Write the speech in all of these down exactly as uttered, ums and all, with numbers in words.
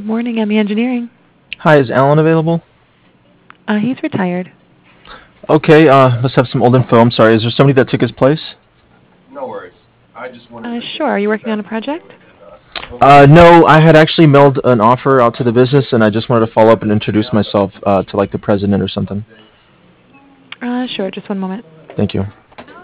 Good morning, Emmy Engineering. Hi, is Alan available? Uh, he's retired. Okay, uh, must have some old info. I'm sorry. Is there somebody that took his place? Uh, sure. Are you working on a project? Uh, no, I had actually mailed an offer out to the business, and I just wanted to follow up and introduce myself uh, to like the president or something. Uh, sure. Just one moment. Thank you.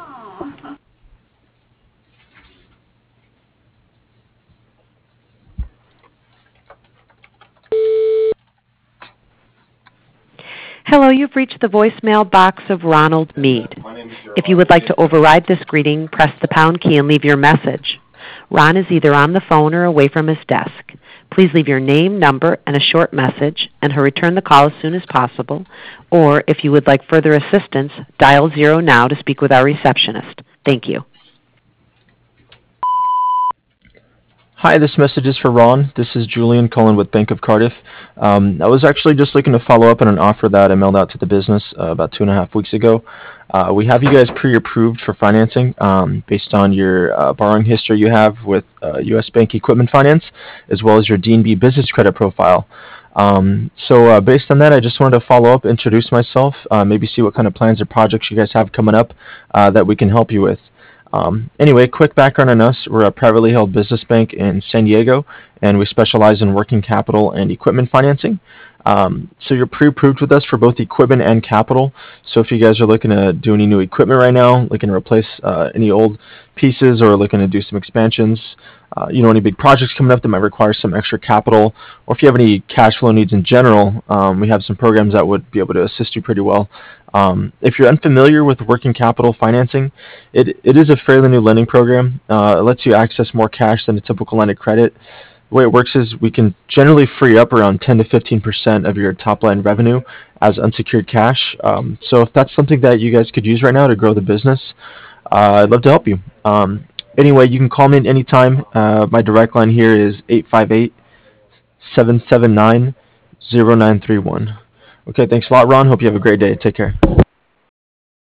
Hello, you've reached the voicemail box of Ronald Mead. If you would like to override this greeting, press the pound key and leave your message. Ron is either on the phone or away from his desk. Please leave your name, number, and a short message, and he'll return the call as soon as possible. Or, if you would like further assistance, dial zero now to speak with our receptionist. Thank you. Hi, this message is for Ron. This is Julian calling with Bank of Cardiff. Um, I was actually just looking to follow up on an offer that I mailed out to the business uh, about two and a half weeks ago. Uh, we have you guys pre-approved for financing um, based on your uh, borrowing history you have with uh, U S Bank Equipment Finance, as well as your D and B business credit profile. Um, so uh, based on that, I just wanted to follow up, introduce myself, uh, maybe see what kind of plans or projects you guys have coming up uh, that we can help you with. Um, anyway, quick background on us. We're a privately held business bank in San Diego, and we specialize in working capital and equipment financing. Um, so you're pre-approved with us for both equipment and capital. So if you guys are looking to do any new equipment right now, looking to replace uh, any old pieces or looking to do some expansions, uh, you know, any big projects coming up that might require some extra capital, or if you have any cash flow needs in general, um, we have some programs that would be able to assist you pretty well. Um, if you're unfamiliar with working capital financing, it, it is a fairly new lending program. Uh, it lets you access more cash than a typical line of credit. The way it works is we can generally free up around ten to fifteen percent of your top line revenue as unsecured cash. Um, so if that's something that you guys could use right now to grow the business, uh, I'd love to help you. Um, anyway, you can call me at any time. Uh, my direct line here is eight five eight, seven seven nine, zero nine three one. Okay, thanks a lot, Ron. Hope you have a great day. Take care.